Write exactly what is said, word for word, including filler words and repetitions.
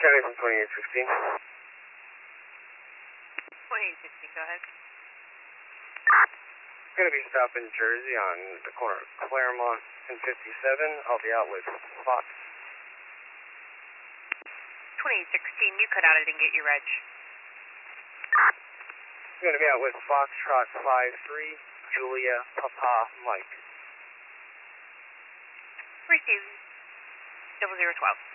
County from twenty-eight sixteen. twenty-eight sixteen, go ahead. Going to be stopping Jersey on the corner of Claremont and fifty-seven. I'll be out with Fox. twenty-eight sixteen, you cut out, I didn't get your reg. I'm going to be out with Foxtrot five three, Julia, Papa, Mike. Receive, double zero twelve.